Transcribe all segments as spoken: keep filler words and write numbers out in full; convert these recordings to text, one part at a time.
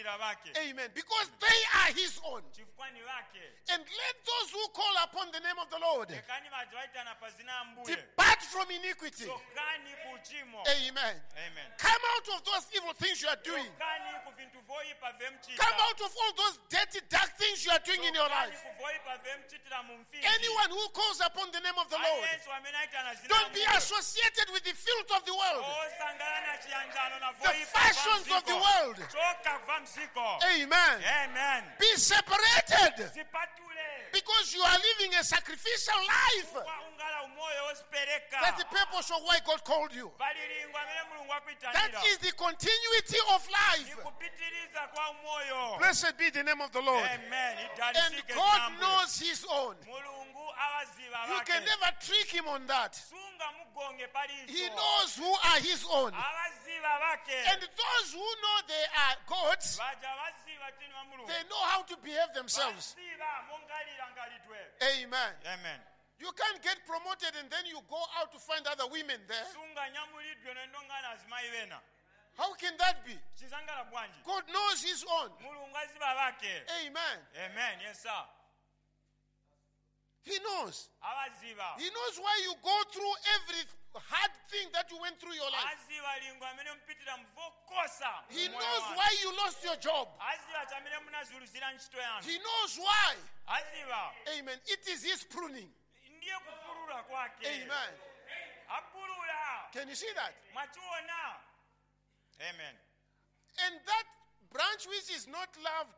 Amen. Because they are his own. And let those who call upon the name of the Lord depart from iniquity. Amen. Amen. Come out of those evil things you are doing. Come out of all those dirty, dark things you are doing in your life. Anyone who calls upon the name of the Lord, don't be associated with the filth of the world, the fashions of the world. Amen. Amen. Be separated because you are living a sacrificial life. That's the purpose of why God called you. That is the continuity of life. Blessed be the name of the Lord. Amen. And God knows his own. You can never trick him on that. He knows who are his own. And those who know they are God's, they know how to behave themselves. Amen. Amen. You can't get promoted and then you go out to find other women there. How can that be? God knows his own. Amen. Amen. Yes, sir. He knows. He knows why you go through every hard thing that you went through your life. He knows why you lost your job. He knows why. Amen. It is his pruning. Amen. Can you see that? Amen. And that branch which is not loved,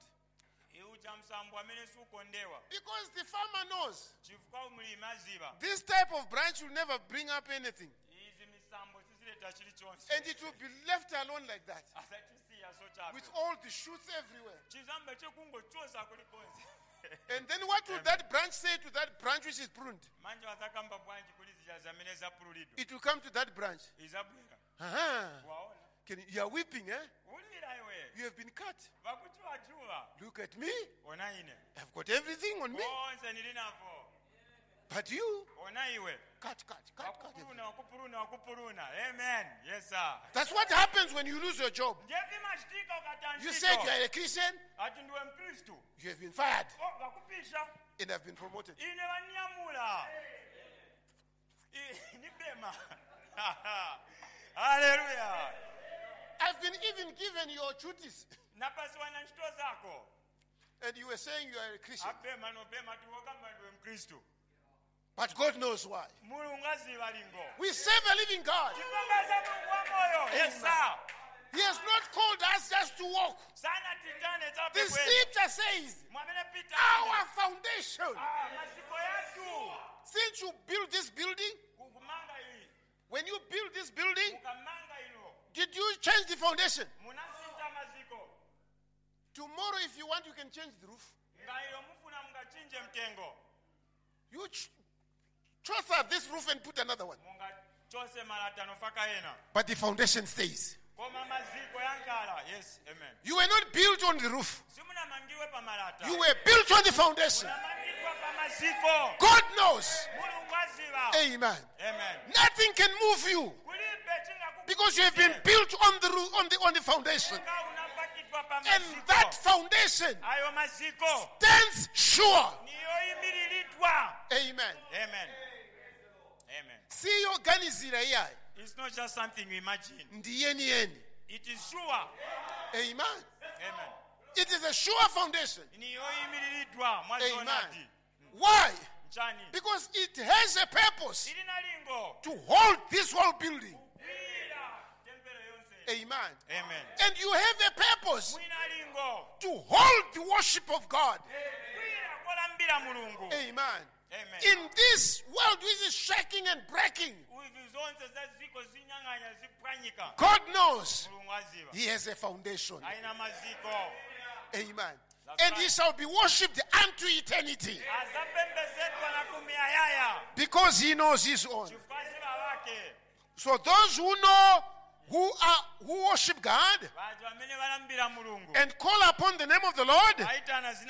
because the farmer knows this type of branch will never bring up anything. And it will be left alone like that, with all the shoots everywhere. And then what will that branch say to that branch which is pruned? It will come to that branch. Uh-huh. Can you, you are weeping, eh? You have been cut. Look at me. I've got everything on me. But you, cut, cut, cut, cut. Amen. Yes, sir. That's what happens when you lose your job. You said you are a Christian. You have been fired. And have been promoted. Hallelujah. I've been even given your duties. And you were saying you are a Christian. But God knows why. We serve a living God. Yes, sir. He has not called us just to walk. The scripture says, our foundation. Since you build this building, when you build this building, did you change the foundation? Tomorrow, if you want, you can change the roof. You ch- chose out this roof and put another one. But the foundation stays. Yes, amen. You were not built on the roof. You were built on the foundation. God knows. Amen. Amen. Nothing can move you because you have been built on the roof, on the on the foundation. And that foundation stands sure. Amen. Amen. Amen. See your ganizira here. It's not just something you imagine. Ndiyeni yeni. It is sure. Amen. Amen. It is a sure foundation. Amen. Why? Because it has a purpose to hold this whole building. Amen. Amen. And you have a purpose to hold the worship of God. Amen. Amen. In this world which is shaking and breaking, God knows He has a foundation. Amen. And He shall be worshipped unto eternity. Because He knows His own. So those who know who are who worship God and call upon the name of the Lord,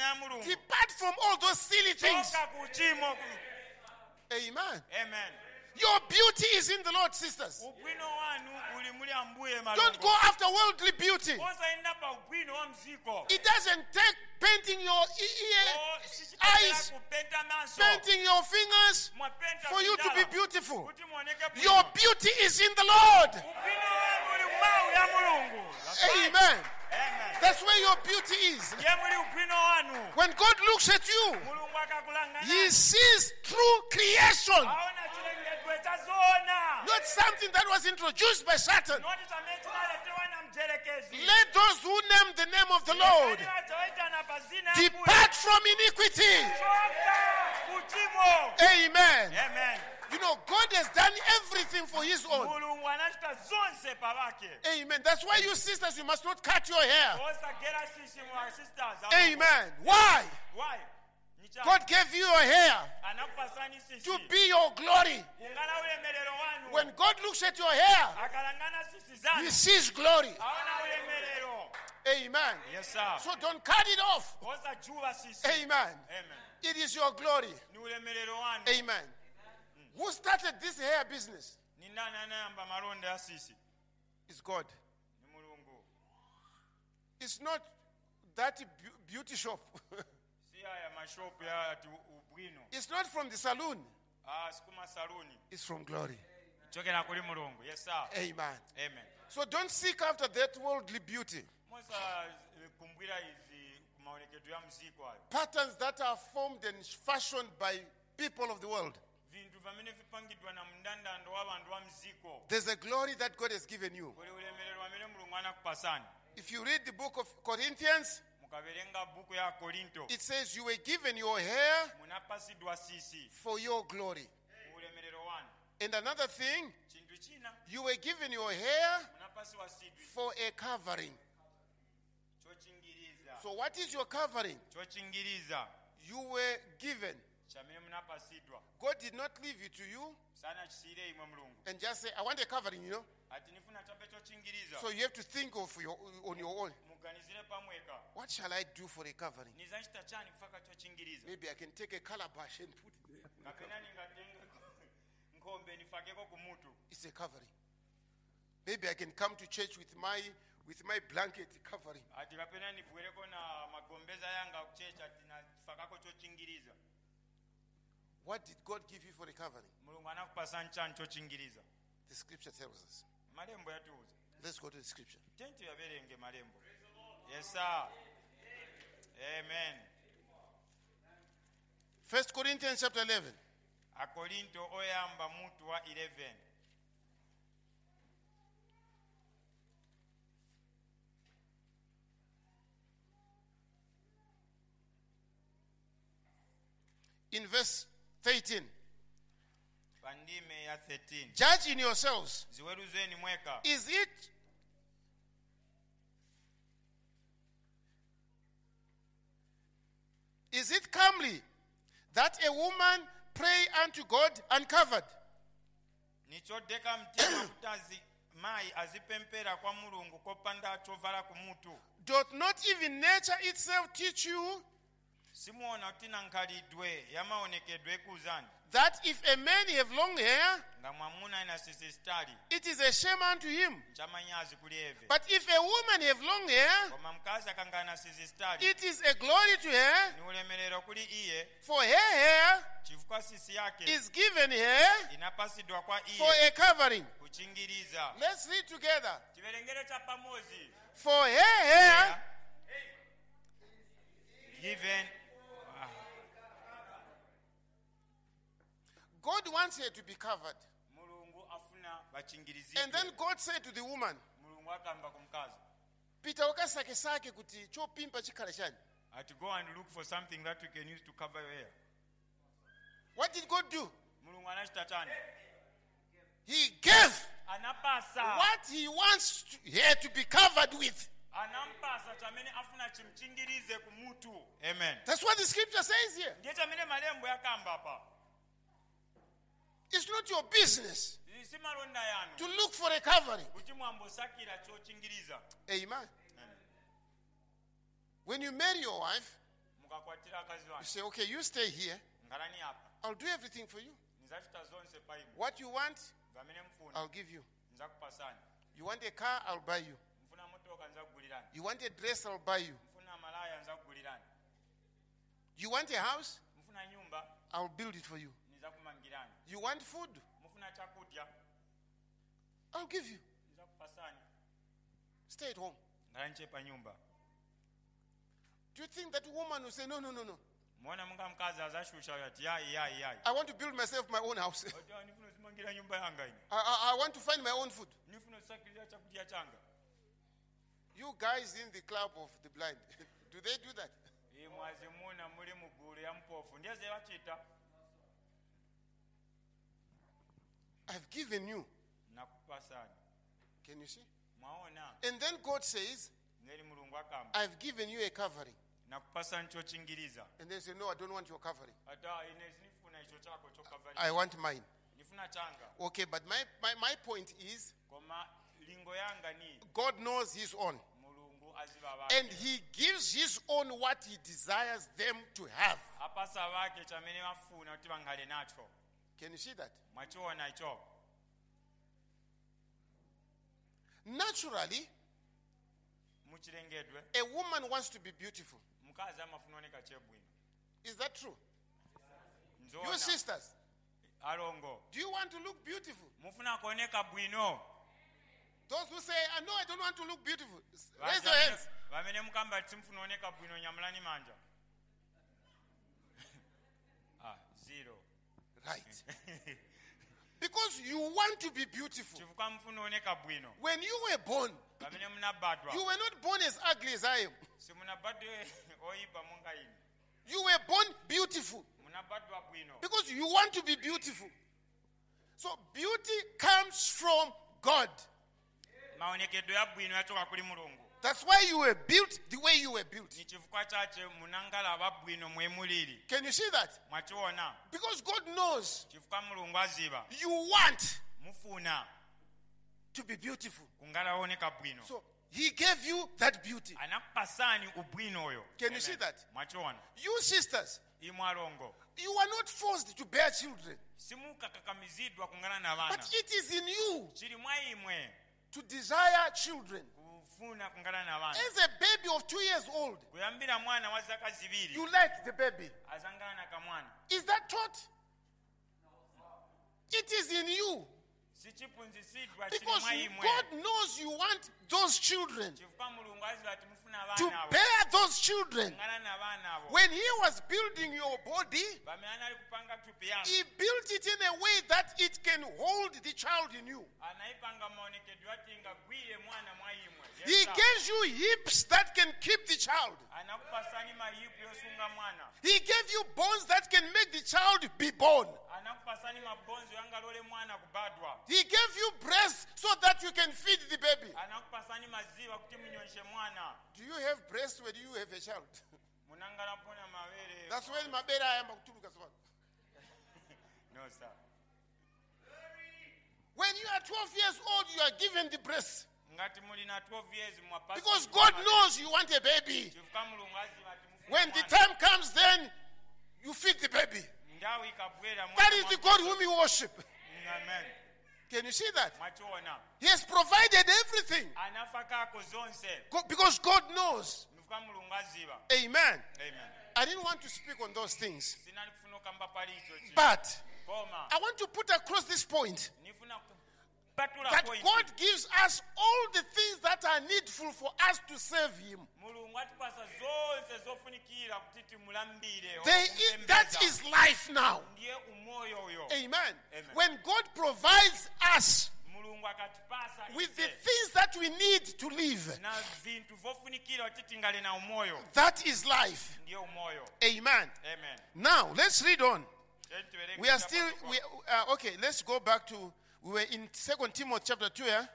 depart from all those silly things. Amen. Amen. Your beauty is in the Lord, sisters. ubwino wanu uli muli ambuye Don't malongo go after worldly beauty. osayenda pa ubwino wa mziko It doesn't take painting your e- e- O, sichitengera eyes, kupenta maso painting your fingers mwapenta for you to be vidala, beautiful. kuti muoneke bwino. Your beauty is in the Lord. ubwino wanu uli mmawu ya mulungu. Amen. Amen. That's where your beauty is. Ye muli ubwino wanu. When God looks at you, Mulungu akakulangana. He sees true creation, Aona chilengedwe cha zoona. not something that was introduced by Satan. Noti chamene chinaletewa na mjelekezi. Let those who name the name of the Lord Wale watoitana pa zina ya Mungu. depart from iniquity. Choka kuchimo. Amen. Amen. You know, God has done everything for His own. Mulungu anachita zonse pabake. Amen. That's why you sisters, you must not cut your hair. Osagera sisi mwa sisters. Amen. Why? Why? Nicha. God gave you your hair Anakupasani sisi. to be your glory. Kungana ulemerero wanu. When God looks at your hair, Akalangana sisi He zanu. sees glory. Aona ulemerero. Amen. Yes, sir. So don't cut it off. Osa jua sisi. Amen. Amen. It is your glory. Ni ulemerero wanu. Amen. Who started this hair business? Ni nani anayamba malonda ya sisi? It's God. Ni Mulungu. It's not that beau- beauty shop. Si haya mashopu ya ati ubwino. It's not from the saloon. Ah, sikuma saluni. It's from glory. Chokera kuli Mulungu. Yes, sir. Amen. Amen. So don't seek after that worldly beauty. Mosa eh, kumbwira izi kumaonekezo ya mziko hayo. Patterns that are formed and fashioned by people of the world. Vintu vamene vipangidwa na mndandando wa bantu wa mziko. There's a glory that God has given you. Kuli ulemerero wamene Mulungu anakupasani. If you read the book of Corinthians, Mukaverenga buku ya Korinto. it says you were given your hair Munapasidwa sisi. for your glory. Ulemerero wanu. And another thing, Chintu china. you were given your hair Munapasiwa sidwi. for a covering. Chochingiriza. So what is your covering? Chochingiriza. You were given. Chamene munapasidwa. God did not leave it to you Sana chisire imwe Mulungu. and just say, I want a covering, you know. Ati nifuna chape chochingiriza. So you have to think of your, on your own. Muganizire pamweka. What shall I do for a covering? Nizanchita chani kufaka chochingiriza. Maybe I can take a calabash and put it there. Kapena ningatenga ngombe nifakeko kumutu. It's a covering. Maybe I can come to church with my with my blanket covering. Ati kapena nibwereko na magombeza yanga kuchecha ati nafakako chochingiriza. What did God give you for a covering? Mulungu anakupasa nchani chochingiriza. The scripture tells us. Malembo yatuuza. Let's go to the scripture. Tenti yaberenge malembo. Yes, sir. Amen. First Corinthians chapter eleven. Akorinto oyamba mutu wa eleven. In verse thirteen. Pandime ya thirteen. Judge in yourselves. Ziweruzeni mweka. Is it Is it comely that a woman pray unto God uncovered? Nichodeka mtima kutazi mai azipempera kwa Mulungu kopanda chovala kumutu. Doth not even nature itself teach you Simuona utina nkalidwe yamaonekedwe kuzani. that if a man have long hair, Nga mwamuna ina sisi stari. it is a shame unto him? Chamanyazi kulieve. But if a woman have long hair, Koma mkazi akangana sisi stari. it is a glory to her, Ni ulemerero kuli iye. for her hair Chifukwa sisi yake. is given her Inapasidwa kwa for iye. a covering. Kuchingiriza. Let's read together. Chiverengere cha pamozi. For her hair Given. God wants her to be covered. Mulungu afuna bachingirizi. And then God said to the woman, Mulungu akamba kumkazi. Peter wakasake sake kuti chopimpa chikhala chani. Ati go and look for something that you can use to cover your hair. What did God do? Mulungu anachita chani. He gave Anapasa. what he wants to, her to be covered with. Anampasa chamene afuna chimchingirize kumutu. Amen. That's what the scripture says here. Ndiye chamene malembo yakamba hapa. It's not your business Si malonda yanu. to look for a covering. Kuti mwambo sakira chochingiriza. Amen. When you marry your wife, Mukakwatira akazi you wanu. say, okay, you stay here. Ngalani hapa. I'll do everything for you. What you want, I'll give you. You want a car, I'll buy you. You want a dress, I'll buy you. You want a house, I'll build it for you. You want food, I'll give you. Stay at home. Do you think that woman will say, no, no, no, no? I want to build myself my own house. I, I, I want to find my own food. You guys in the club of the blind, do they do that? I've given you. Can you see? And then God says, I've given you a covering. And they say, no, I don't want your covering. I want mine. Okay, but my, my, my point is, God knows his own. And he gives his own what he desires them to have. Can you see that? Naturally, a woman wants to be beautiful. Is that true? You sisters, do you want to look beautiful? Those who say, I know I don't want to look beautiful, raise your hands. Ah, zero. Right. Because you want to be beautiful. When you were born, you were not born as ugly as I am. You were born beautiful. Because you want to be beautiful. So beauty comes from God. That's why you were built the way you were built. Can you see that? Because God knows you want to be beautiful. So he gave you that beauty. Can you see that? You sisters, you are not forced to bear children. But it is in you to desire children. As a baby of two years old, you like the baby. Is that taught? It is in you. Because God knows you want those children. To bear those children. When he was building your body, he built it in a way that it can hold the child in you. He gives you hips that can keep the child. He gave you bones that can make the child be born. He gave you breasts so that you can feed the baby. Do you have breasts when you have a child? That's when my baby I am. No, sir. When you are twelve years old, you are given the breast. Because God knows you want a baby. When the time comes, then you feed the baby. That is the God whom you worship. Amen. Can you see that? He has provided everything. Because God knows. Amen. Amen. I didn't want to speak on those things. But I want to put across this point that God gives us all the things that are needful for us to serve him. They, that is life now. Amen. Amen. When God provides us with the things that we need to live, that is life. Amen. Amen. Now, let's read on. We are still, we, uh, okay, let's go back to, we were in Second Timothy chapter two, yeah?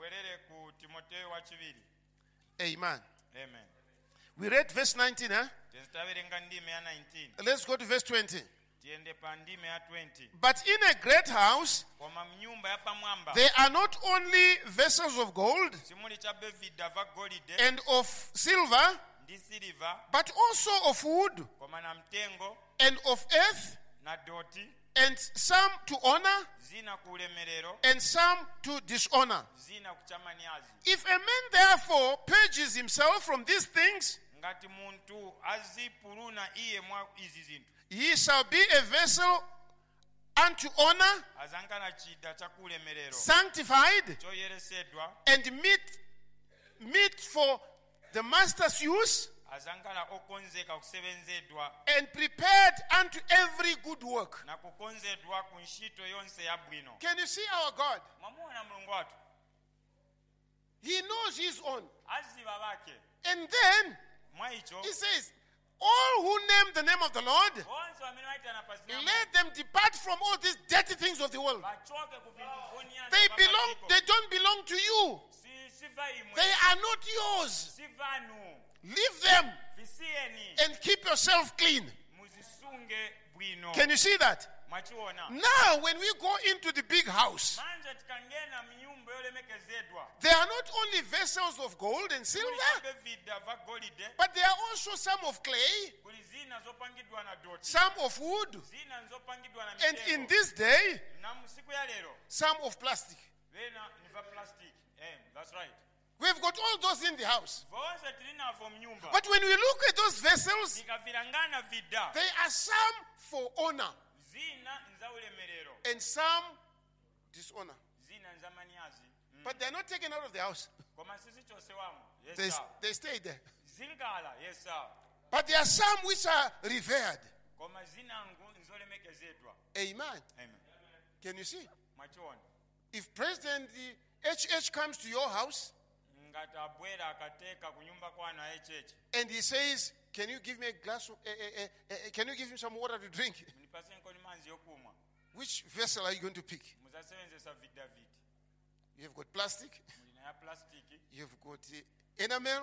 Amen. Amen. We read verse nineteen, huh? Let's go to verse twenty. But in a great house, there are not only vessels of gold and of silver, but also of wood and of earth, and some to honor, zina ku bulemerero, and some to dishonor. zina ku kyamanyazi. If a man therefore purges himself from these things, ngati muntu azipuluna iye mwa izi zinthu, he shall be a vessel unto honor, azankana chida cha kulemerero, sanctified, choyeresedwa, and meet meet for the master's use, azankala okonzeka okusebenzedwa, and prepared unto every good work. na kukonzedwa ku nshito yonse ya bwino. Can you see our God? Mwamuona mulungu watu He knows his own. aziba bake. And then Mwa icho he says, all who name the name of the Lord, bonse wamene waitana pa zina let them depart from all these dirty things of the world. bachoke ku vinthu vonyansa They vya belong, patiko. they don't belong to you. Si- siva imwe, They are not yours. si vanu, Leave them visiyeni, and keep yourself clean. muzisunge bwino. Can you see that? Mwachiona Now, when we go into the big house, manje tikangena mnyumba yolemekezedwa, there are not only vessels of gold and silver, kulikabe vida va golide, but there are also some of clay, kuli zina zopangidwa na doti, some of wood, zina zopangidwa na and in mitengo, this day, na musiku ya lero some of plastic. vena ni va plastic. Eh, that's right. We've got all those in the house. Vonse tilinavo mnyumba, But when we look at those vessels, tikavilangana vida, they are some for honor zina nza ulemerero, and some dishonor. zina nza manyazi. Mm. But they're not taken out of the house. Koma sisi chose wamo. Yes, They, sir. they stay there. Zilgala, yes, sir. But there are some which are revered. Koma zinangu nzolemekezedwa. Amen. Amen. Can you see? Mwachiona. If President H H comes to your house Ngati abwera akateka kunyumba kwana echeche. and he says, can you give me a glass of, eh, eh, eh, eh, can you give him some water to drink? Munipase nkoni manzi yokumwa. Which vessel are you going to pick? Muzasebenzesa vida vidi. You've got plastic, Mulina ya plastiki, you've got uh, enamel,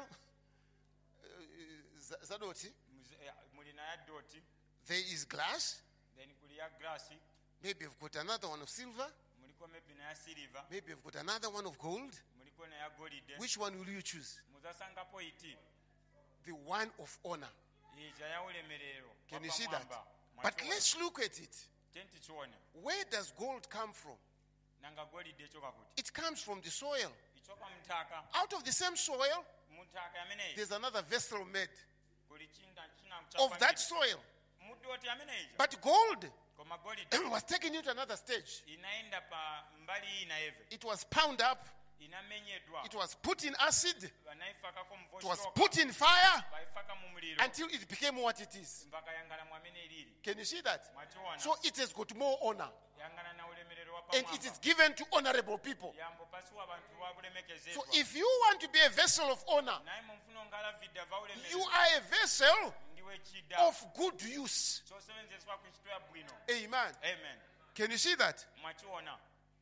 uh, za- zadoti, muze- eh, mulina ya doti, there is glass, then kuli ya grasi, maybe you've got another one of silver, muliko maybe na ya silver, maybe you've got another one of gold. muliko na ya golide. Which one will you choose? Muzasangapo iti. The one of honor. Ija ya ulemerero. Can you Wapa see that? mwamba. But Mwachiona. let's look at it. Tenti chione. Where does gold come from? Nanga golide choka kuti. It comes from the soil. Ichoka mtaka. Out of the same soil, Mutaka yameneyi. there's another vessel made Kuli chinda china of that mchapangidwa. soil. Mudoti yameneyi. But gold Koma golide. was taken into another stage. Inaenda pa mbali ina eve. It was pounded up, Inamenyedwa. it was put in acid, Banaifaka ko it was mvoshoka. put in fire Baifaka mu muliro. until it became what it is. Mpaka yangana mwamene ilili. Can you see that? Mwachiona. So it has got more honor. Yangana na ulemerero wa And it is given to honorable people. Yambo pasuwa bantu wa kulemekezedwa. So if you want to be a vessel of honor, Naye mumfuno ngala vida va ulemerero. you are a vessel Ndiwe chida. of good use. Chosebenzeswa ku ntchito ya bwino. Amen. Amen. Can you see that? Mwachiona.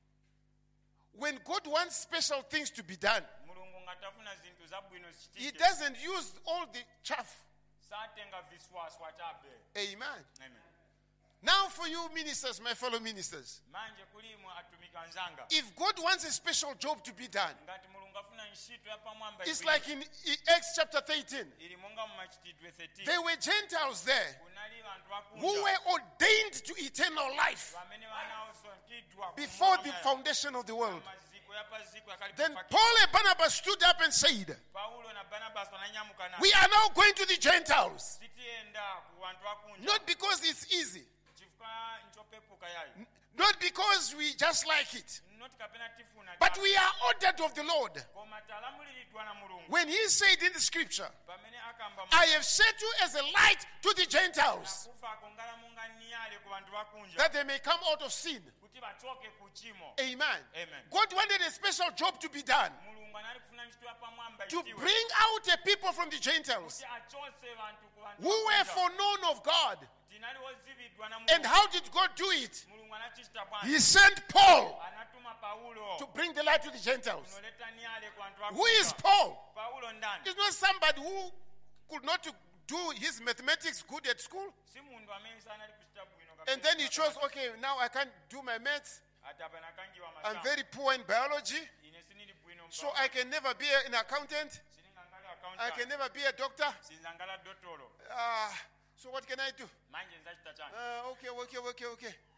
When God wants special things to be done, Mulungu ngatafuna zinthu za bwino He zichitike. doesn't use all the chaff. Satenga viswaswa chabe. Amen. Amen. Now, for you ministers, my fellow ministers, Manje kulimu atumika nzanga. if God wants a special job to be done, Ngati mulungu afuna ntchito ya pamwamba it's ikwili. like in in Acts chapter thirteen. Ili monga mu machitidwe thirteen. There were Gentiles there Kunali bantu who bakunja. were ordained to eternal life Bamene banaosonkhidwa ku before the moyo foundation of the world. maziko ya paziko yakali Then pafaki. Paul and Barnabas stood up and said, Paulo na Barnabas wananyamuka na. we are now going to the Gentiles. Sitienda ku bantu bakunja. Not because it's easy, Chifuka nchopepuka yayo. not because we just like it, Not kapena tifuna. but we are ordered of the Lord. Koma talamulilidwa na mulungu. When he said in the scripture, Pamene akamba I have set you as a light to the Gentiles, kufa kongala munga niyale ku bantu bakunja. that they may come out of sin. Kuti bachoke ku chimo. Amen. Amen. God wanted a special job to be done, Mulungu anali kufuna ntchito ya pamwamba to itiwe. bring out a people from the Gentiles Kuti achotse bantu ku bantu who were bakunja. foreknown of God. Tinali wozibidwa na And Mulungu. how did God do it? Mulungu anachita bwana. He sent Paul Anatuma Paulo. to bring the light to the Gentiles. Unoleta niyale ku bantu Who is bakunja. Paul? Paulo ndani. He's not somebody who could not do his mathematics good at school. Si mundu amene sanali kuchita bwino kapena. And then he chose, okay, now I can't do my maths. Ata pana kangiwa I'm mashamba. very poor in biology, Ine sinili bwino so mpaka. I can never be an accountant. Siningangala I accountant. can never be a doctor. Sinzangala dotolo. Uh, so what can I do? Manje nzachita chani. Uh, okay, okay, okay, okay.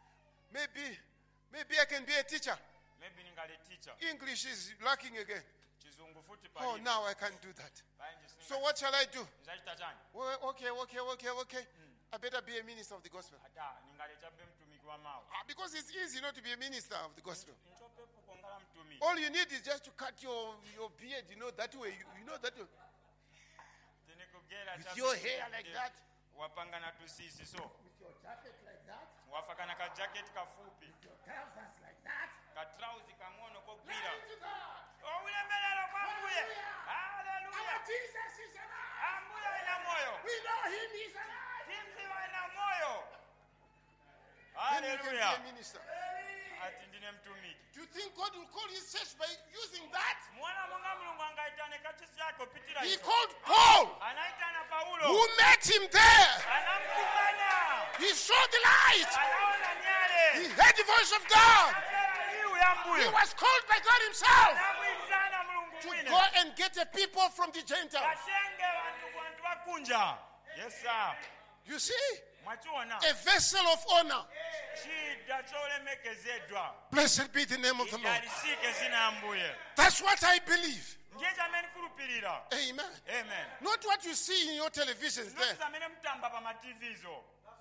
maybe, maybe I can be a teacher. maybe ningali teacher English is lacking again. kizungu futi Oh, pali now I can't do that. bayinji singa So what shall I do? nzachita chani Well, okay, okay, okay, okay. I better be a minister of the gospel. ata ningali chabe mtumiki wa mawe Ah, because it's easy not to be a minister of the gospel. nchope kukongala mtumiki All you need is just to cut your, your beard, you know, that way. You, you know that way. tinikugera With your hair like that. wapanga na tusisi so With your jacket like that. wafakana ka jacket kafupi Your trousers like that. ka trouser kangono ko gwira Glory to God. oulemelero kwa mbuye Our haleluya Jesus is alive. ambuye ina moyo We know him, he's alive. timziwa ina moyo Then you can be haleluya a minister. ati ndine mtumiki Do you think God will call his church by using that? mwana monga mulungu angaitane kachisi yako pitira He hizo called Paul, anaitana who paulo met him there. anamkumanya He saw the light. anaona He nyale heard the voice of God. akera liu ya He mbuyo was called by God himself anamwitana mulungu to mwine go and get a people from the Gentiles. katenge bantu bantu bakunja yesa You see, mwachiona a vessel of honor. chida cholemekezedwa Blessed be the name of the Lord. idalisike zina ya mbuye That's what I believe. ndiye chamene kulupirira Amen. amen Not what you see in your televisions there. noti zamene mtamba pa mativizo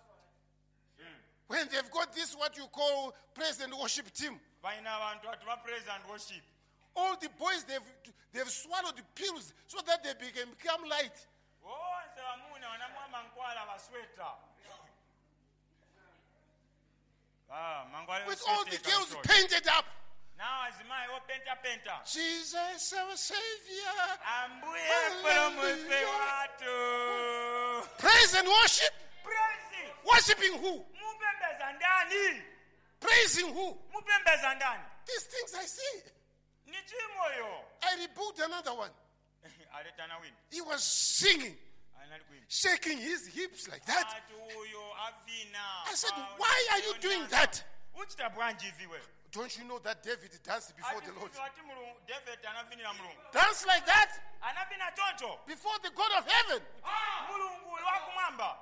When they've got this, what you call praise and worship team. vaina abantu ati va praise and worship All the boys, they've, they've swallowed the pills so that they became, become light. onse vamuna vanamwa mankwala vasweta Ah, mankwala With all the yosweteka girls mshoto. painted up. nawo azimayi opentapenta Jesus, our Savior. ambuye Hallelujah. mpolomwefe watu Praise and worship. praise Worshipping who? mupembeza ndani Praising who? mupembeza ndani These things I see. ni chimoyo I rebuked another one. aletana wini He was singing, anali kwini shaking his hips like that. ati uyo avina I said, Ah, why are you doing that? uchita bwanji iviwe Don't you know that David danced before the Lord? ati ati mulungu david anavinira mulungu Dance like that anavina choncho before the God of heaven. mulungu wakumwamba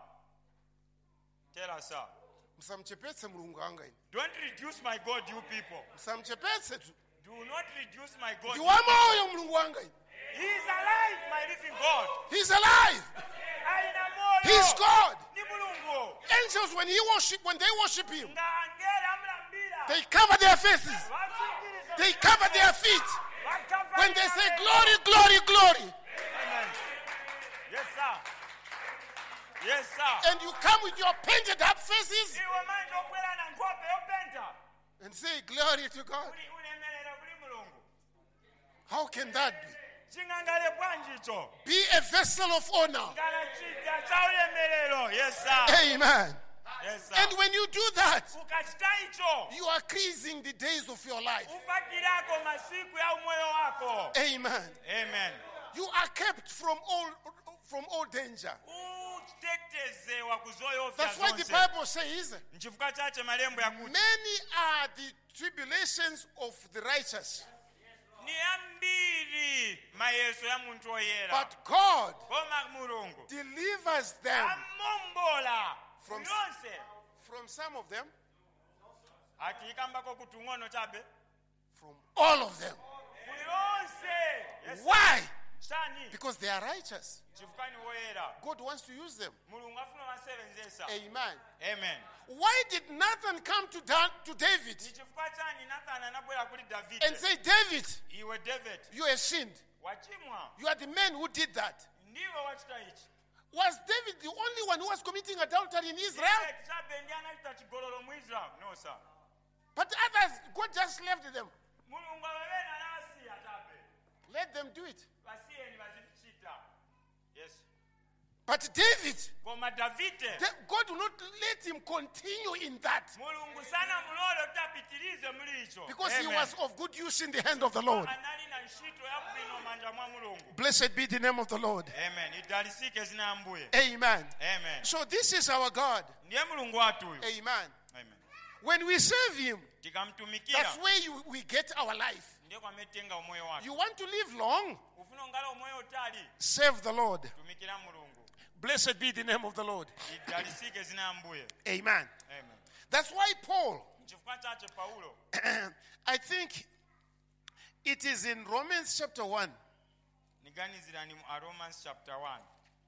tell us sir Msamchepetse mulungu anga ini. don't reduce my god you people Msamchepetse tu. do not reduce my god Ndiwama oyo mulungu wanga ini. he is alive my living god He's alive. alina moyo He's God. ni mulungu Angels, when he worship, when they worship him, nga angela amulambira they cover their faces. Vachingiriza They cover their feet. vakava When they say nyama. glory, glory, glory, Amen. Yes, sir. Yes, sir. and you come with your painted up faces Iwe manje okwera na nkhope yopenta. and say glory to God, Uli ulemerera kuli mulungu. how can that be? Chingangale bwanji icho. Be a vessel of honor. Ngala chita cha ulemerero. Yes, sir. Amen. Yes, sir. And when you do that, Ukachita icho. you are increasing the days of your life. Ufakirako masiku ya umoyo wako. Amen. Amen. You are kept from all from all danger. Utetezewa kuzoyofya That's why the zonse. Bible says, Nchifuka chache malembo yakuti. many are the tribulations of the righteous, Ni ambiri mayeso ya muntu oyera. but God Koma mulungu. delivers them Amombola. From- Yonse. from some of them, Ati ikambako kuti ng'ono chabe. from all of them. Kuyonse. Yes. Why? Shani. Because they are righteous. Chifukani woyera. God wants to use them. Mulungu afuna wasebenzesa. Amen. Amen. Why did Nathan come to, Dan, to David Ni chifukwa chani Nathani anabwera kuli David. and say, David, Iwe David. you have sinned. Wachimwa. You are the man who did that. Ndiwe wachita ichi. Was David the only one who was committing adultery in Israel? David chabe ndi anachita chigololo mu Israel. No sir. But others, God just left them. Mulungu awena anawasiya chabe. Let them do it. Wasiyeni bazichita. Yes. But David, Koma Davide. the- God will not let him continue in that Mulungu sana mulole utapitilize muri icho. because he Amen. was of good use in the hand of the Lord. Anali na ntchito ya bwino manja mwa Mulungu. Blessed be the name of the Lord. Amen. Idalisike zina ambuye. Amen. Amen. So this is our God. Ndiye Mulungu watu uyu. Amen. Amen. When we serve him, Tikamtumikira. that's where you, we get our life. Ndiye kwametenga umoyo wake. You want to live long? Ufuna ongala umoyo utali. Serve the Lord. Tumikira Mulungu. Blessed be the name of the Lord. Idalisike zina ambuye. Amen. Amen. That's why Paul, Nchifukwa chache Paulo I think it is in Romans chapter one. niganizira ni mu Romans chapter one.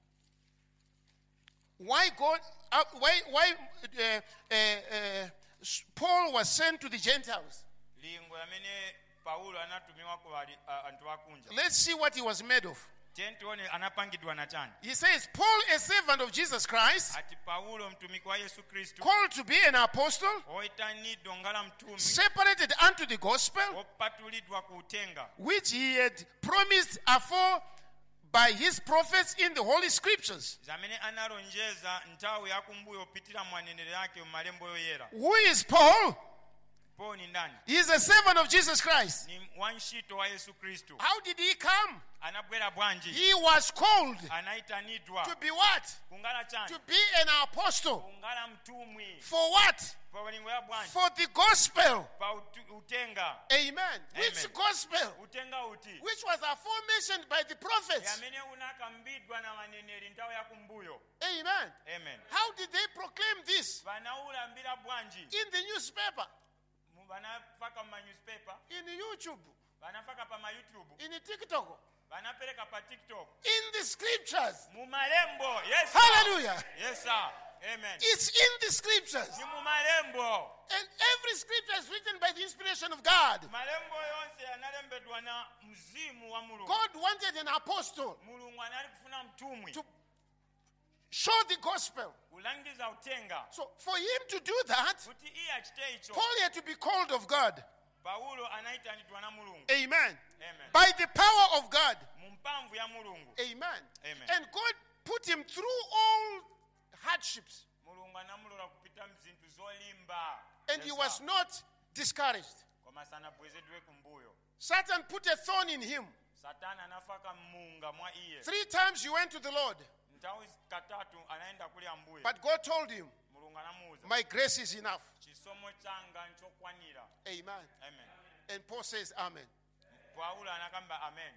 Why God? Uh, why? Why? Uh, uh, uh, Paul was sent to the Gentiles. Lingo yamene Paulo anatumiwa ku bali antu bakunja. Let's see what he was made of. Tentuone anapangidwa na chani. He says, Paul, a servant of Jesus Christ, Ati Paulo mtumiki wa Yesu Kristo. called to be an apostle, Oitanidwa ngala mtumi. separated unto the gospel, Opatulidwa kutenga. which he had promised afore by his prophets in the Holy Scriptures. Zamene anaronjeza ntawe yakumbuyo opitira mwanenere yake mu malembo yoyera. Who is Paul? Paul ni ndani? He is a servant of Jesus Christ. Ni wanshito wa Yesu Kristo. How did he come? Anabwera bwanji. He was called Anaitanidwa. to be what? Kungala chani. To be an apostle. Kungala mtumwi. For what? Pa ulingo ya bwanji. For the gospel. Pa utu- utenga. Amen. Which gospel? Utenga uti. Which was aforementioned by the prophets. Yamene unakambidwa na maneneri ntawe yakumbuyo. Amen. Amen. How did they proclaim this? Banaula mbira bwanji. In the newspaper, Banafaka ma newspaper. in YouTube, Banafaka pa ma YouTube. in the TikTok, Banapeleka pa TikTok. in the scriptures. Mu malembo. Yes. Sir. Hallelujah. Yes sir. Amen. It's in the scriptures. Ni mu malembo. And every scripture is written by the inspiration of God. Malembo yonse yanalembedwa na mzimu wa Mulungu. God wanted an apostle Mulungu anali kufuna mtumwi. to show the gospel. Kulangiza utenga. So for him to do that, Kuti iye achite icho. Paul had to be called of God. Paulo anaitanidwa na Mulungu. Amen. Amen. By the power of God. Mu mpamvu ya Mulungu. Amen. Amen. And God put him through all hardships. Mulungu anamulola kupita mzintu zolimba. And he was not discouraged. Koma sana bwezedwe kumbuyo. Satan put a thorn in him. Satana anafaka munga mwa iye. Three times he went to the Lord. Ntawi katatu anaenda kuli ambuye. But God told him, Mulungu anamuuza. my grace is enough. Chisomo changa nchokwanira. Amen. Amen. And Paul says, amen. Paulo anakamba amen.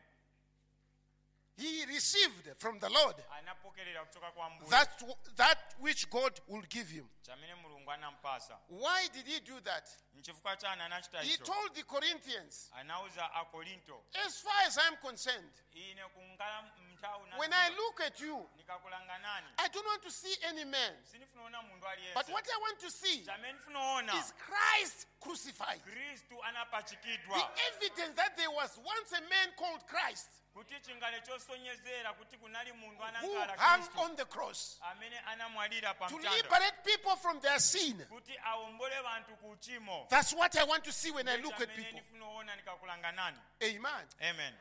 He received from the Lord Anapokelera kutoka kwa ambuye. that, that which God will give him. Chamene Mulungu anampasa. Why did he do that? Nchifuka chana anachita He icho. told the Corinthians, Anauza akorinto. as far as I'm concerned, Ine kungala mtau na. when I look at you, Nikakulanga nani. I don't want to see any man. Sinifuna ona mundu aliyese. But what I want to see Chamene funa ona. is Christ crucified. Kristu The anapachikidwa. evidence that there was once a man called Christ Kuti chingale chosonyezera kuti kunali mundu who anankala hung Kristu. on the cross Amene anamwalira pa to mtanda. liberate people from their sin. Kuti awombole bantu ku uchimo. That's what I want to see when I look at Chamene people. nifuna ona nikakulanga nani. Amen. Amen.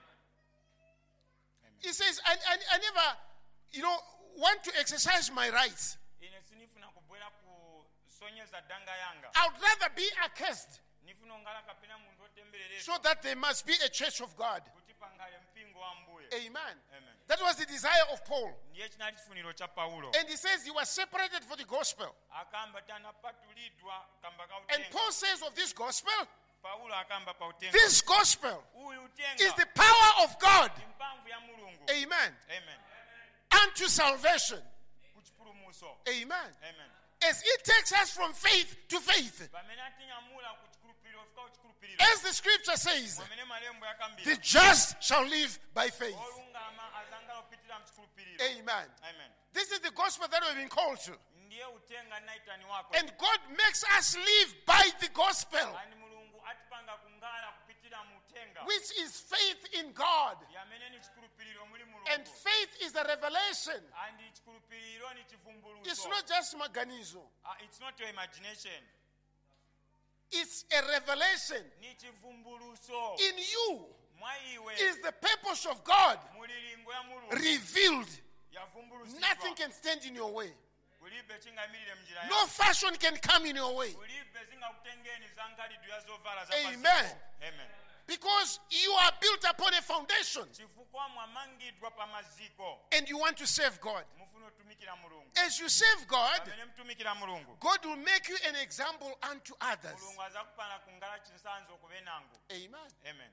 He says, I, I, I never, you know, want to exercise my rights. Ine sinifuna kubwera kusonyeza danga yanga. I would rather be accursed Nifuna ongala kapena mundu otemberere. so that there must be a church of God. Kuti pangale mpingo wa mbuye. Amen. Amen. That was the desire of Paul. Ndiye chinali chifuniro cha Paulo. And he says he was separated for the gospel. Akamba tanapatulidwa kamba ka And utenga. Paul says of this gospel, Paulo akamba pa utenga. this gospel Uyu utenga. is the power of God. Mpamvu ya Mulungu. Amen. Amen. Unto salvation. Kuchipulumuso. Amen. Amen. As it takes us from faith to faith. Bamene atinyamula kuchikulupiriro fika kuchikulupiriro. As the scripture says, Mwamene malembo yakambira. the just shall live by faith. Olungama azanga opitira mchikulupiriro. Amen. Amen. This is the gospel that we've been called to. Ndiye utenga naitani wako. And God makes us live by the gospel, Ani Mulungu atipanga kungala kupitira mutenga. which is faith in God. Yamene ni chikulupiriro muli Mulungu. And faith is a revelation. Andi chikulupiriro ni chivumbuluso. It's not just maganizo. Uh, it's not your imagination. It's a revelation. Ni chivumbuluso. In you Mwaiwe. is the purpose of God Mulilingo ya Mulungu. revealed. Yavumbulusidwa. Nothing can stand in your way. Kulibe chingamirire mjira No yako. fashion can come in your way. Kulibe zingakutengeni zankalidu yazovala za Amen. pasiko. Amen. Because you are built upon a foundation Chifukwa mwamangidwa pa maziko. and you want to serve God. Mufuna otumikira Mulungu. As you serve God, Amene mtumikira Mulungu. God will make you an example unto others. Mulungu azakupana kungala chinsanzo kubenangu. Amen. Amen.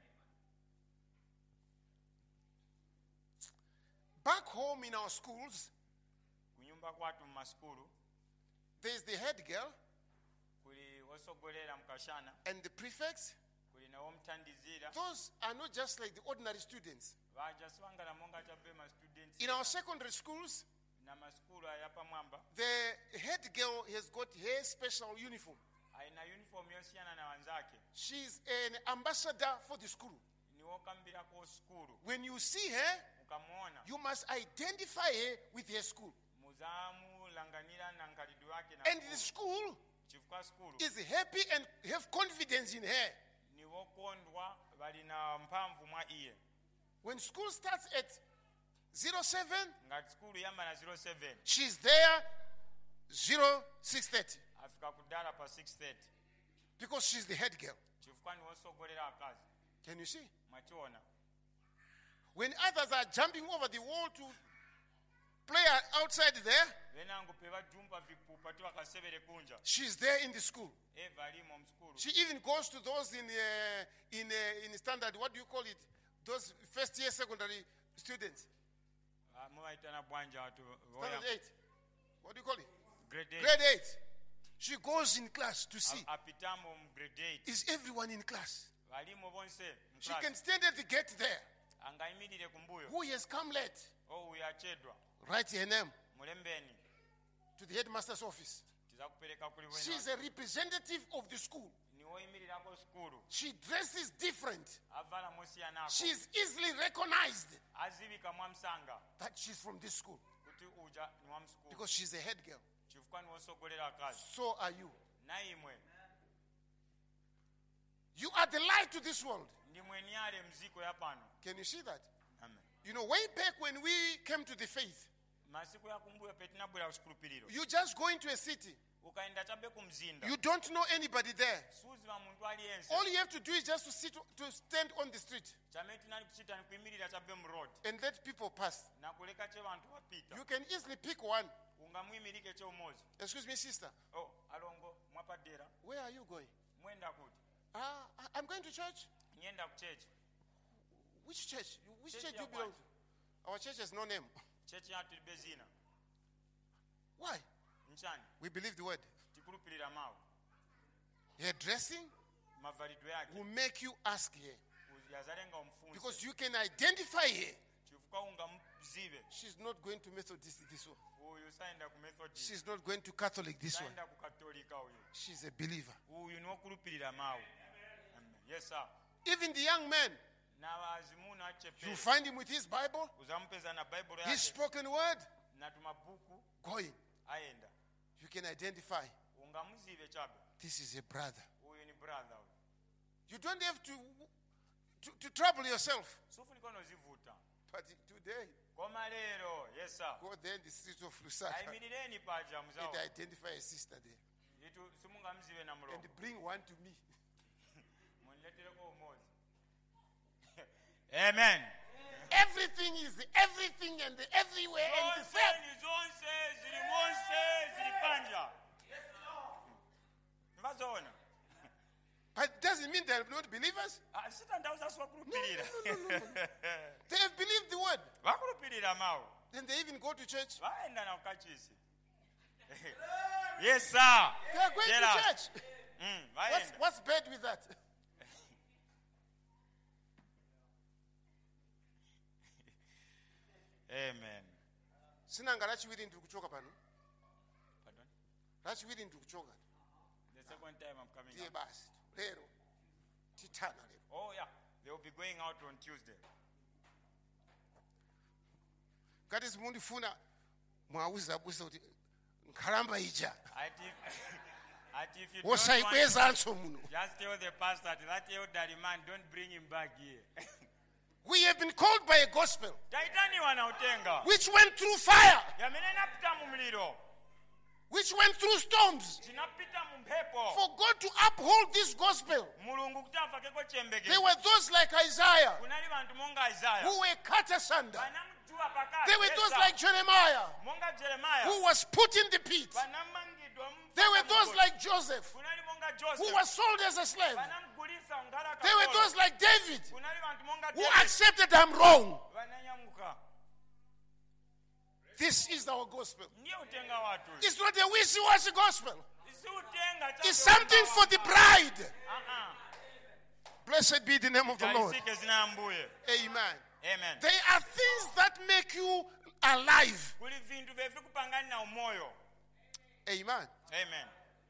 Back home in our schools, Kunyumba kwatu mu maskulu there's the head girl and the prefects, those are not just like the ordinary students. In our secondary schools, the head girl has got her special uniform. She's an ambassador for the school. When you see her, you must identify her with her school. And the school is happy and have confidence in her. When school starts at zero seven, she's there zero six thirty. Because she's the head girl. Can you see? When others are jumping over the wall to play outside there, she's there in the school. She even goes to those in uh, in uh, in standard, what do you call it? Those first year secondary students. Standard eight. What do you call it? Grade eight. Grade eight. She goes in class to see, is everyone in class? She can stand at the gate there. Who has come late? Write her name to the headmaster's office. She's a representative of the school. She dresses different. She's easily recognized that she's from this school because she's a head girl. So are you. You are the light to this world. Can you see that? Amen. You know, way back when we came to the faith, you just go into a city. You don't know anybody there. All you have to do is just to sit, to stand on the street and let people pass. You can easily pick one. Excuse me, sister. Where are you going? Uh, I'm going to church. Which church? Which church do you belong to? Our church has no name. Why? We believe the word. Her dressing will make you ask her. Because you can identify her. She's not going to Methodist this one. She's not going to Catholic this one. She's a believer. Yes, sir. Even the young man, you find him with his Bible, his spoken word, going. You can identify. This is a brother. You don't have to to, to trouble yourself. But today, yes, sir. Go there in the streets of Lusaka and identify a sister there. And bring one to me. Amen. Everything is everything and everywhere and the same. But it doesn't mean they're not believers. No, no, no, no, no. They have believed the word. Then they even go to church. Yes, sir. They are going to church. Mm, what's, what's bad with that? Amen. Sinanga rachiwiri ndiri kuchoka pano. Pardon? Rachiwiri ndiri kuchoka. The second time I'm coming Tiye out. basi. Lero. Titana lero. Oh yeah, they will be going out on Tuesday. Kati simundifuna mwauza busa kuti nkhalamba ija. If you don't Osaikweza want, anso muno. just tell the pastor that that elderly man, don't bring him back here. We have been called by a gospel which went through fire, which went through storms. For God to uphold this gospel, there were those like Isaiah who were cut asunder. There were those like Jeremiah who was put in the pit. There were those like Joseph who was sold as a slave. There were those like David who accepted I'm wrong. This is our gospel. Ndiye utenga watu. It's not a wishy-washy gospel. Si utenga cha. It's something for the bride. Uh-uh. Blessed be the name of the Lord. Kalisike zinambuye. Amen. Amen. There are things that make you alive. Kuli vintu vefi kupangani na umoyo. Amen. Amen.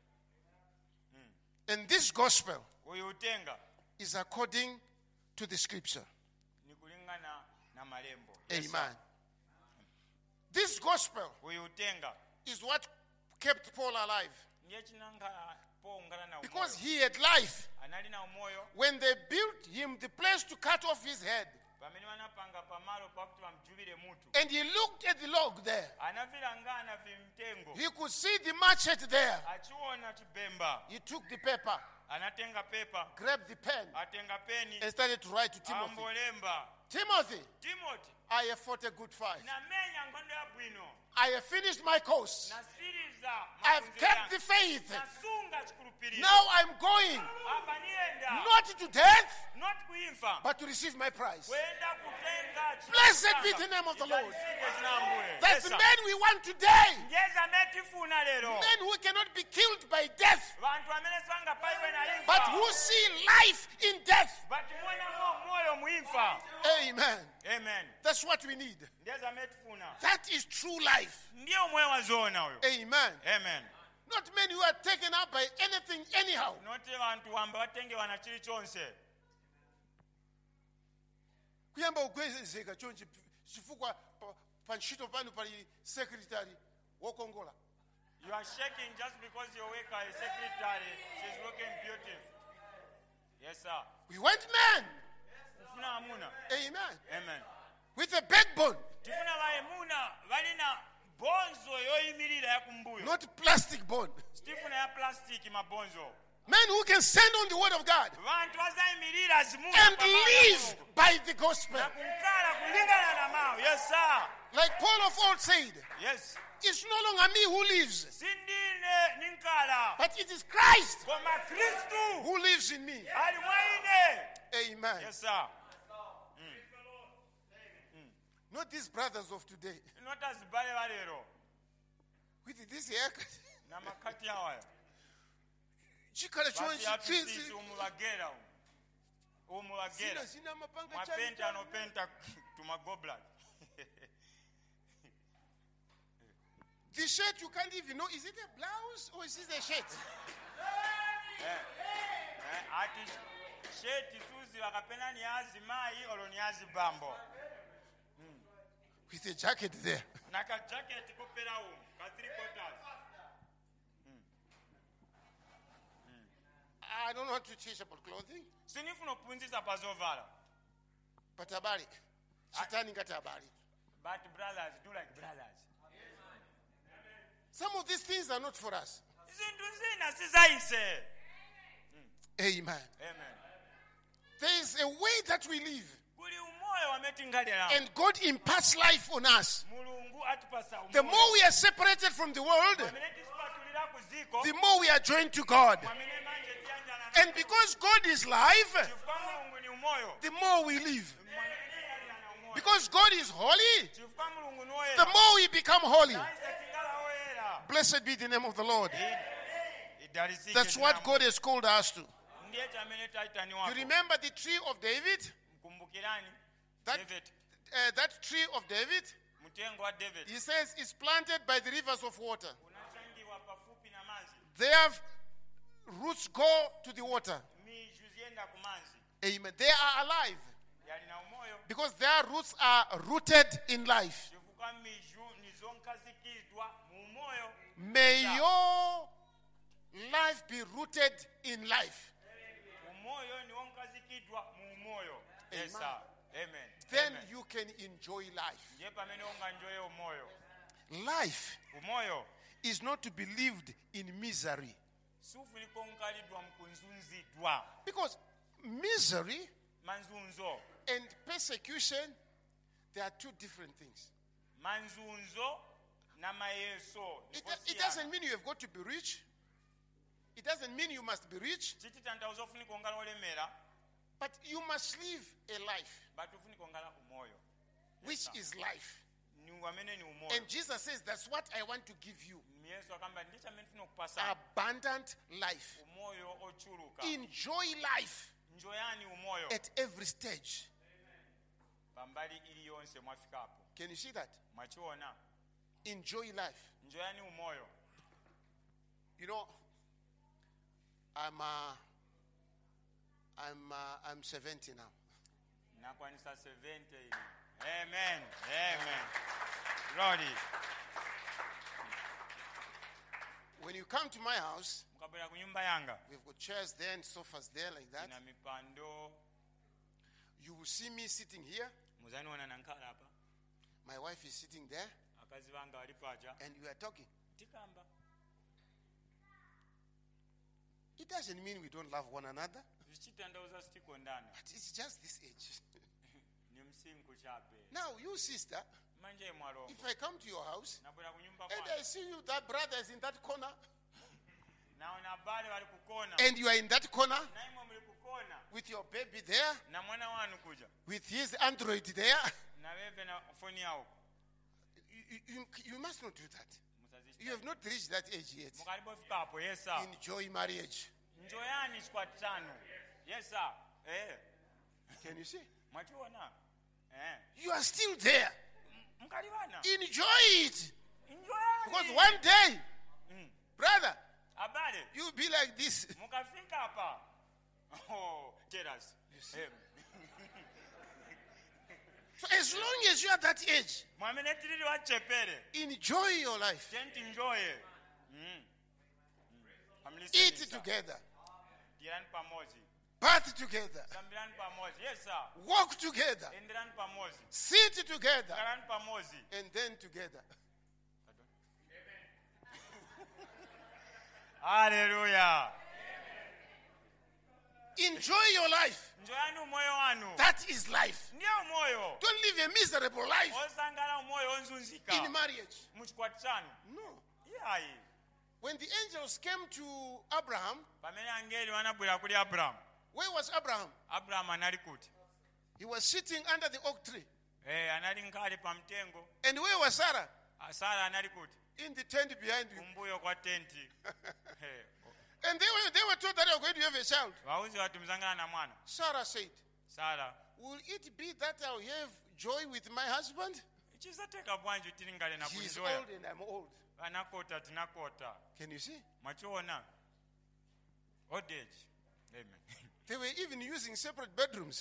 And this gospel Uyu utenga is according to the scripture. ni kulingana na malembo. Amen. This gospel Uyu utenga is what kept Paul alive. ndiye chinanga po ungana na umoyo. Because he had life. Anali na umoyo. When they built him the place to cut off his head, Pamene wanapanga pamalo pakuti bamjubile mutu. and he looked at the log there, Anavila ngana vimtengo. he could see the machete there. Achiona chibemba. He took the paper, Anatenga pepa. grabbed the pen, Atenga peni. and started to write to Timothy. Ambolemba. Timothy, Timothy. I have fought a good fight. Na menya ngondo ya bwino. I have finished my course. Na siriza. I have kept the faith. Na sunga chikulupirira. Now I'm going, Apa nienda. not to death, Not kuimfa. but to receive my prize. Kwenda kutenga chikanga. Blessed be the name of the Lord. Kalisike zinambuye. That's the Yes, men we want today. Ngeza metifuna lero. Men who cannot be killed by death, Vantu amene sanga paiwe na imfa. but who see life in death. But mwana mo moyo muimfa. Amen. Amen. That's what we need. Ngeza metifuna. That is true life. Ndiye umwe wazona uyo. Amen. Amen. Not men who are taken up by anything anyhow. Note vantu wamba watenge wana chili chonse. Kuyamba ugwezezeka chonchi chifukwa panchito panu pali secretary wokongola. You are shaking just because your worker is secretary. She's looking beautiful. Yes, sir. We want men. Tifuna amuna. Amen. Amen. With a backbone, Tifuna vaemuna valina bonzo yoyimirira ya kumbuyo. not plastic bone. Tifuna ya plastiki mabonzo. Men who can stand on the word of God Vantu vazayimirira zimuna and pamalo live Mulungu. by the gospel. Na kunkala kulingana na mawu. Yes, sir. Like Paul of old said, Yes. it's no longer me who lives, Sindine ninkala. but it is Christ Koma Kristu who lives in me. ali mwaine. Amen. Yes, sir. Not these brothers of today. Nota zibale valero. With this haircut. Na makati awaya. Chikala Basi chonchi atusisi tsinzi. umubagera umu. Umubagera. Sina sina mapanga Mwapenta chali. anopenta tumagobla. The shirt you can't even know, is it a blouse or is it a shirt? Ati sheti suzi wakapenda ni azi mai olo ni azi bambo. With a jacket there. Na ka jacket kopera umu. Ka three quarters. I don't want to teach about clothing, Sinifuna opunzisa pazovala. but habari. Shetani ngati habari. But brothers do like brothers. Some of these things are not for us. Zintu zina sizaise. Amen. Amen. There is a way that we live, Kuli umoyo wametingalira. and God imparts life on us. Mulungu atupasa umoyo. The more we are separated from the world, Mwamene tisipatulira kuziko. the more we are joined to God. Mwamene manje tiyanjana na And because God is life, Chifukwa Mulungu ni umoyo. the more we live. Mwamene tiyanjana umoyo. Because God is holy, Chifukwa Mulungu ni oyera. the more we become holy. Taise tingala oyera. Blessed be the name of the Lord. Idalisike That's what zinamu. God has called us to. Ndiye chamene taitani You wako. remember the tree of David? Mkumbukirani. That, David. uh, that tree of David, Mutengo wa David. he says, is planted by the rivers of water. Unachangiwa pafupi na mazi. Their roots go to the water. Mijuzi yenda kumanzi. Amen. They are alive Yali na umoyo. because their roots are rooted in life. Chifukwa miju nizonkazikizwa mu umoyo. May your life be rooted in life. Umoyo ni wonkazikidwa mu umoyo. Yes, Amen. sir. Amen. Then Amen. you can enjoy life. Ndiye pamene unganjoye umoyo. Life Umoyo is not to be lived in misery. sufunika onkalidwa mkunzunzidwa. Because misery Manzunzo. and persecution, they are two different things. Manzunzo na mayeso. It, it doesn't mean you have got to be rich. It doesn't mean you must be rich. Chiti tantauza ufunika ongala olemera. But you must live a life, But ufunika ongala umoyo. which is life. And Jesus says, that's what I want to give you. Abundant life. Enjoy life at every stage. Can you see that? Enjoy life. You know, I'm uh, I'm uh, I'm seventy now. Amen. Amen. Glory. When you come to my house, we've got chairs there and sofas there like that. You will see me sitting here. My wife is sitting there. And we are talking. It doesn't mean we don't love one another. But it's just this age. Now, you sister, if I come to your house and I see you, that brother is in that corner, and you are in that corner with your baby there, with his Android there, you, you, you must not do that. You have not reached that age yet. Enjoy marriage. Yes, sir. Can you see? You are still there. Enjoy it. Because one day, brother, you'll be like this. Oh, tell us. So as long as you are that age, enjoy your life. Eat together. Bath together. Yes, sir. Walk together. Sit together. And then together. Hallelujah. Enjoy your life. That is life. Don't live a miserable life in marriage. No. When the angels came to Abraham, where was Abraham? He was sitting under the oak tree. And where was Sarah? In the tent behind you. And they were, they were told that they were going to have a child. Sarah said, Sarah, will it be that I'll have joy with my husband? He is old and I'm old. Can you see? Old age. Amen. They were even using separate bedrooms.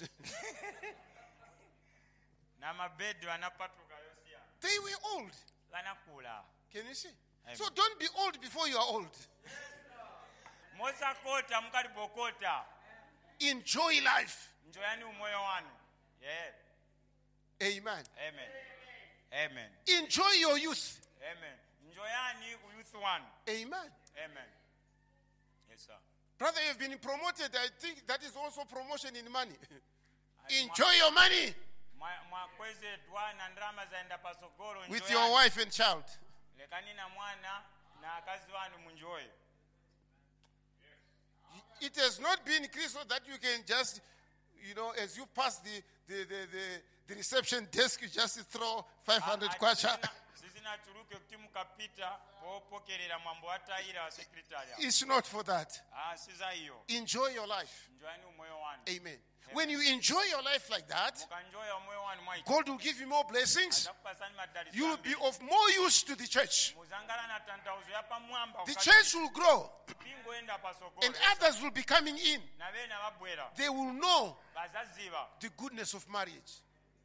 They were old. Can you see? Amen. So don't be old before you are old. Enjoy life. Amen. Amen. Amen. Enjoy your youth. Amen. Youth one. Amen. Amen. Yes, sir. Brother, you've been promoted. I think that is also promotion in money. Enjoy your money. With your wife and child. It has not been Christ that you can just, you know, as you pass the the, the, the, the reception desk, you just throw five hundred kwacha. It's not for that. Enjoy your life. Amen. When you enjoy your life like that, God will give you more blessings. You will be of more use to the church. The church will grow. And others will be coming in. They will know the goodness of marriage.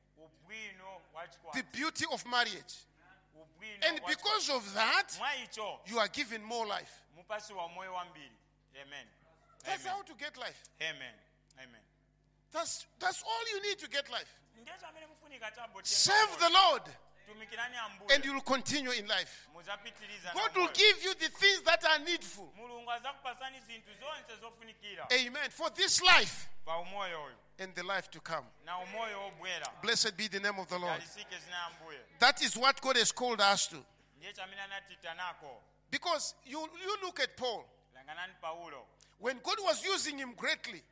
The beauty of marriage. And because of that, you are given more life. Amen. That's how to get life. Amen. Amen. That's, that's all you need to get life. Serve the Lord. And you will continue in life. God will give you the things that are needful. Amen. For this life and the life to come. Blessed be the name of the Lord. That is what God has called us to. Because you, you look at Paul. When God was using him greatly,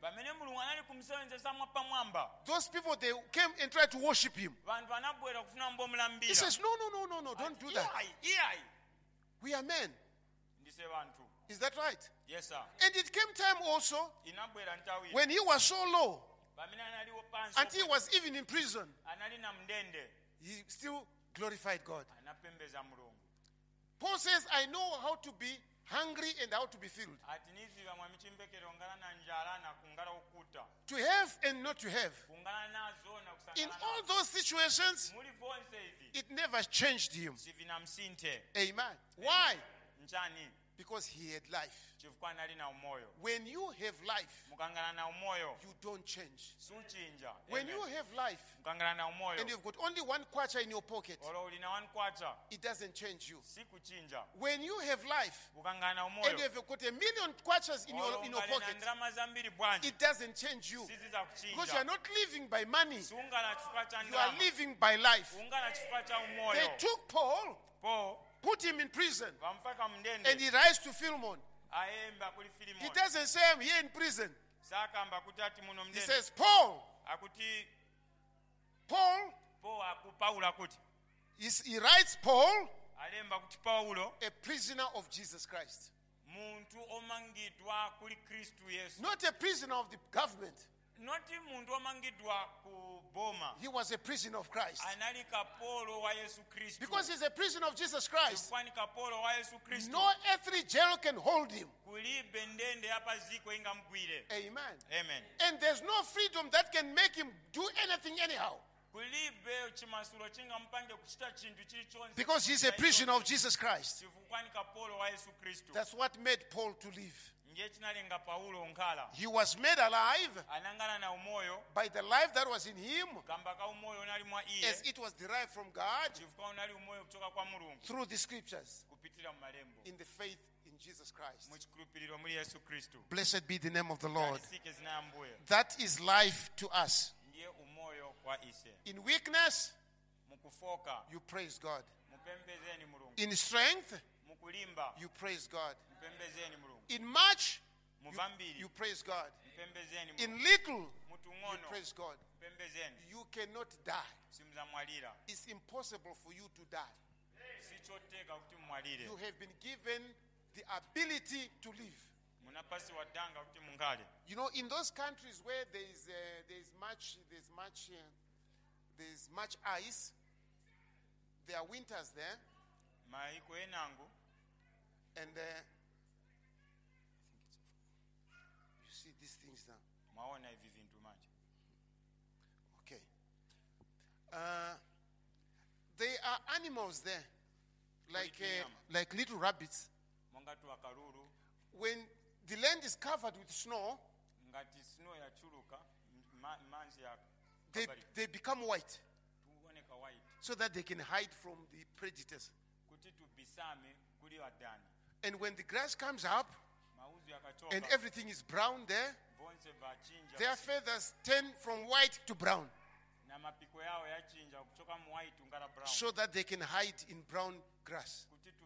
those people, they came and tried to worship him. He says, no, no, no, no, no, don't do that. We are men. Is that right? Yes, sir. And it came time also when he was so low, until he was even in prison, he still glorified God. Paul says, I know how to be hungry and how to be filled. To have and not to have. In all those situations, it never changed him. Amen. Why? Because he had life. When you have life, you don't change. When you have life, and you've got only one kwacha in your pocket, it doesn't change you. When you have life, and you've got a million kwachas in your, in your pocket, it doesn't change you. Because you are not living by money. You are living by life. They took Paul, put him in prison, and he rise to Philemon. He doesn't say I'm here in prison. He says, Paul. Paul. He writes Paul, a prisoner of Jesus Christ. Not a prisoner of the government. He was a prisoner of Christ. Because he's a prisoner of Jesus Christ, no earthly jail can hold him. Amen. Amen. And there's no freedom that can make him do anything anyhow. Because he's a prisoner of Jesus Christ. That's what made Paul to live. He was made alive by the life that was in him, as it was derived from God through the scriptures, in the faith in Jesus Christ. Blessed be the name of the Lord. That is life to us. In weakness, you praise God. In strength, you praise God. In much, you, you praise God. In little, you praise God. You cannot die. It's impossible for you to die. You have been given the ability to live. You know, in those countries where there is uh, there is much there's much uh, there's much ice, there are winters there, and uh, you see these things now. Okay. Uh, there are animals there, like uh, like little rabbits. When the land is covered with snow, they, they become white so that they can hide from the predators. And when the grass comes up and everything is brown there, their feathers turn from white to brown so that they can hide in brown grass.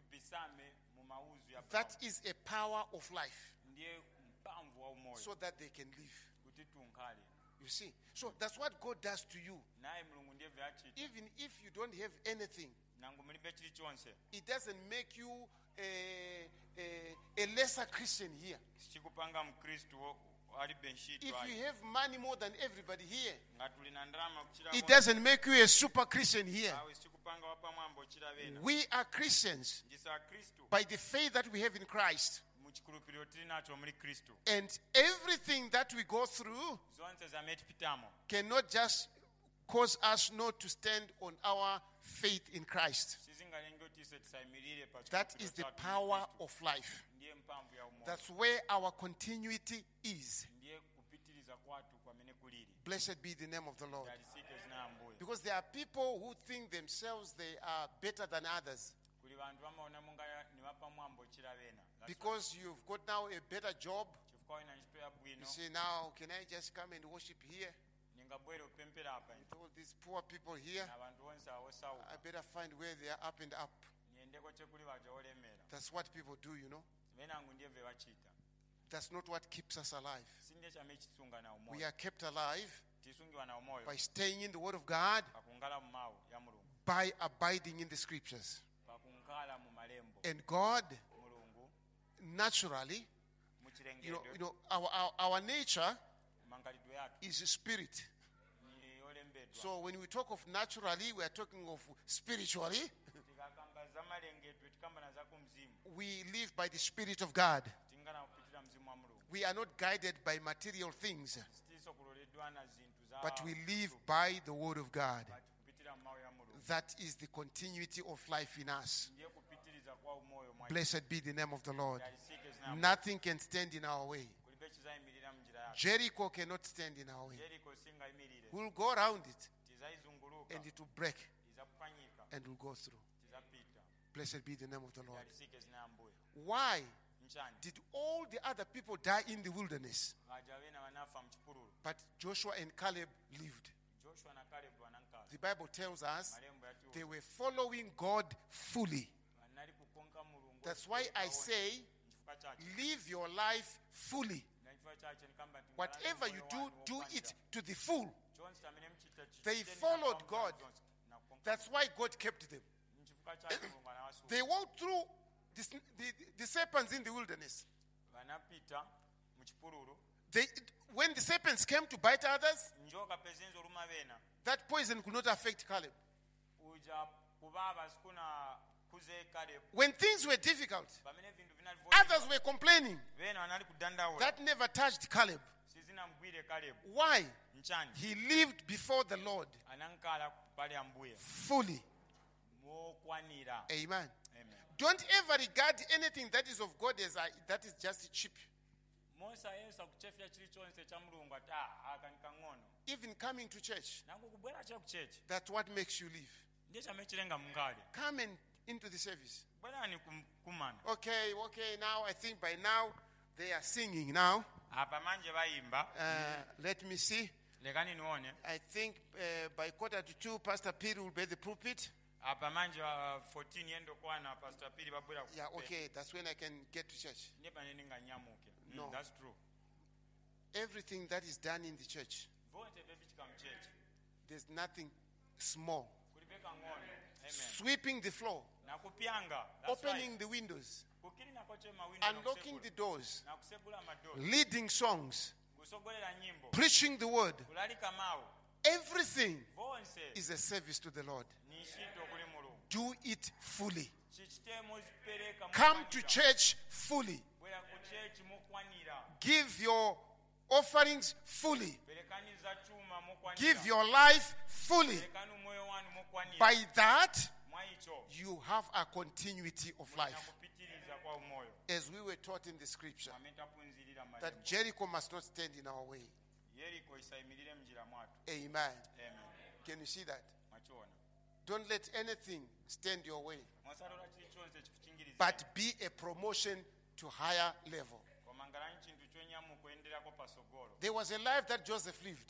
That is a power of life, so that they can live. You see? So that's what God does to you. Even if you don't have anything, it doesn't make you a, a, a lesser Christian here. If you have money more than everybody here, it doesn't make you a super Christian here. We are Christians by the faith that we have in Christ. And everything that we go through cannot just cause us not to stand on our faith in Christ. That is the power of life. That's where our continuity is. Blessed be the name of the Lord. Because there are people who think themselves they are better than others. Because you've got now a better job, you say, now can I just come and worship here? With all these poor people here, I better find where they are up and up. That's what people do, you know. That's not what keeps us alive. We are kept alive by staying in the Word of God, by abiding in the Scriptures. And God, naturally, you know, you know our, our, our nature is a spirit. So when we talk of naturally, we are talking of spiritually. We live by the Spirit of God. We are not guided by material things, but we live by the Word of God. That is the continuity of life in us. Blessed be the name of the Lord. Nothing can stand in our way. Jericho cannot stand in our way. We'll go around it, and it will break, and we'll go through. Blessed be the name of the Lord. Why did all the other people die in the wilderness, but Joshua and Caleb lived? The Bible tells us they were following God fully. That's why I say, live your life fully. Whatever you do, do it to the full. They followed God. That's why God kept them. They walked through the, the, the serpents in the wilderness. They, when the serpents came to bite others, that poison could not affect Caleb. When things were difficult, others were complaining. That never touched Caleb. Why? He lived before the Lord fully. Amen. Amen. Don't ever regard anything that is of God as a, that is just cheap. Even coming to church, that's what makes you live. Come in, into the service. Okay, okay, now I think by now they are singing now. Uh, let me see. I think uh, by quarter to two, Pastor Peter will be the pulpit. Yeah, okay, that's when I can get to church. No, that's true. Everything that is done in the church, there's nothing small. Sweeping the floor, opening the windows, unlocking the doors, leading songs, preaching the word. Everything is a service to the Lord. Do it fully. Come to church fully. Give your offerings fully. Give your life fully. By that, you have a continuity of life. As we were taught in the scripture, that Jericho must not stand in our way. Amen. Amen. Can you see that? Don't let anything stand your way, but be a promotion to higher level. There was a life that Joseph lived.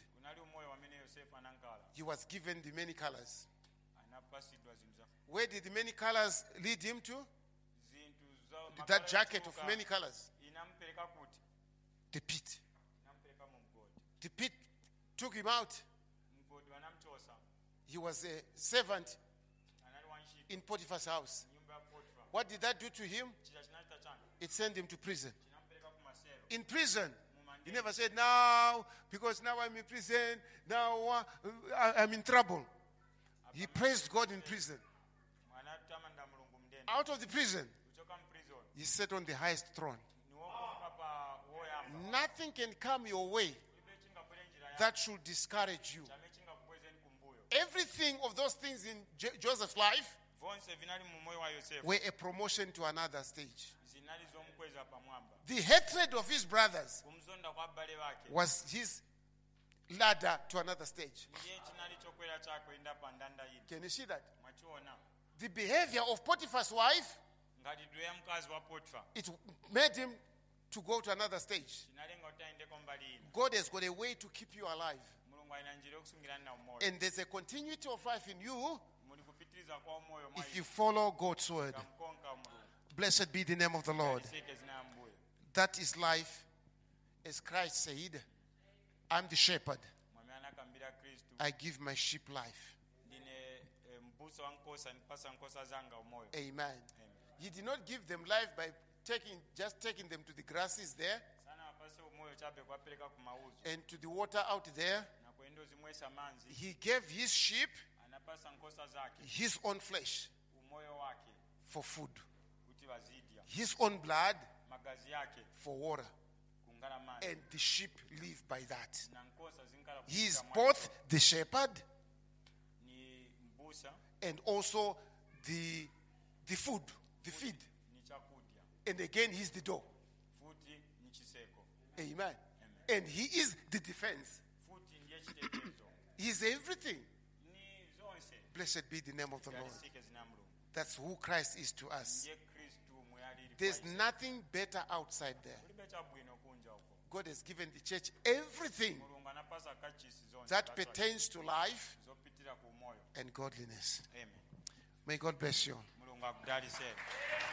He was given the many colors. Where did the many colors lead him to? That jacket of many colors. The pit. The pit took him out. He was a servant in Potiphar's house. What did that do to him? It sent him to prison. In prison, he never said, now, because now I'm in prison, now uh, I'm in trouble. He praised God in prison. Out of the prison, he sat on the highest throne. Nothing can come your way that should discourage you. Everything of those things in J- Joseph's life were a promotion to another stage. The hatred of his brothers was his ladder to another stage. Can you see that? The behavior of Potiphar's wife, it made him to go to another stage. God has got a way to keep you alive. And there's a continuity of life in you if you follow God's word. Blessed be the name of the Lord. That is life As Christ said, I'm the shepherd. I give my sheep life. Amen. Amen. He did not give them life by taking just taking them to the grasses there and to the water out there. He gave his sheep his own flesh for food, his own blood for water, and the sheep live by that. He is both the shepherd and also the the food, the feed. And again, he's the door. Amen. Amen. And he is the defense. He's everything. Blessed be the name of the Lord. That's who Christ is to us. There's nothing better outside there. God has given the church everything that pertains to life and godliness. Amen. May God bless you.